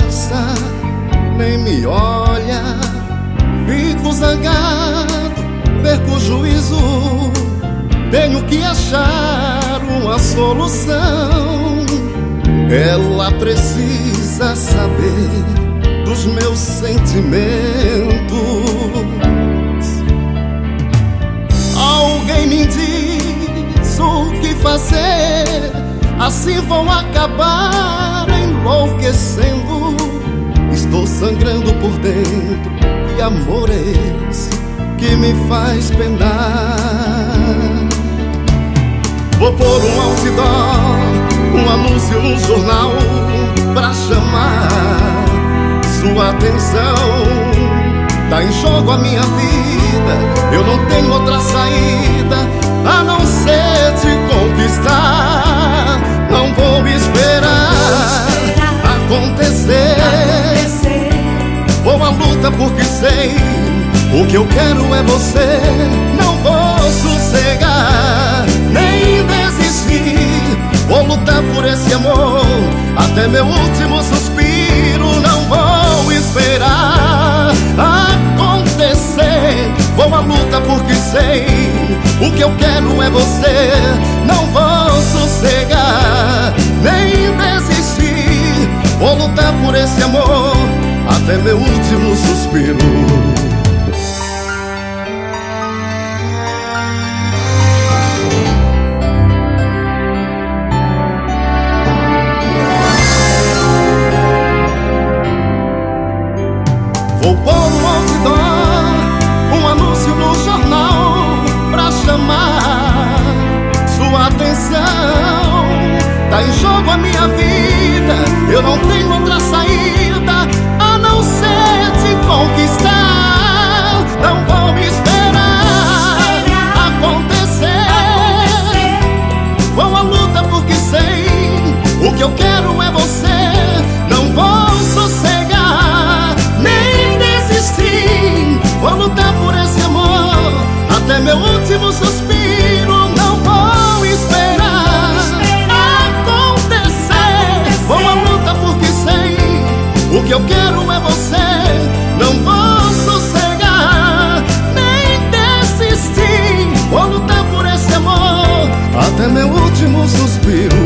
conversa, nem me olha. Fico zangado, perco o juízo. Tenho que achar uma solução. Ela precisa saber dos meus sentimentos. Alguém me diz o que fazer, assim vão acabar enlouquecendo. Estou sangrando por dentro, que amor é esse que me faz penar? Vou pôr um outdoor, um anúncio no jornal, pra chamar sua atenção. Tá em jogo a minha vida, eu não tenho outra saída a não ser te conquistar. Não vou esperar acontecer. Vou à luta porque sei, o que eu quero é você. Não vou sossegar, nem desistir. Vou lutar por esse amor até meu último suspiro. Não vou esperar acontecer. Vou à luta porque sei, o que eu quero é você. Não vou sossegar, nem desistir. Vou lutar por esse amor até meu último suspiro. Vou pôr um outdoor, um anúncio no jornal, pra chamar sua atenção. Tá em jogo a minha vida, eu não tenho outra saída a não ser te conquistar. Não vou me esperar acontecer. Vou à luta porque sei, o que eu quero é você. Não vou sossegar, nem desistir. Vou lutar por esse amor até meu último suspiro. Não vou esperar acontecer. Vou à luta porque sei, o que eu quero é você. Não vou sossegar, nem desistir. Vou lutar por esse amor até meu último suspiro.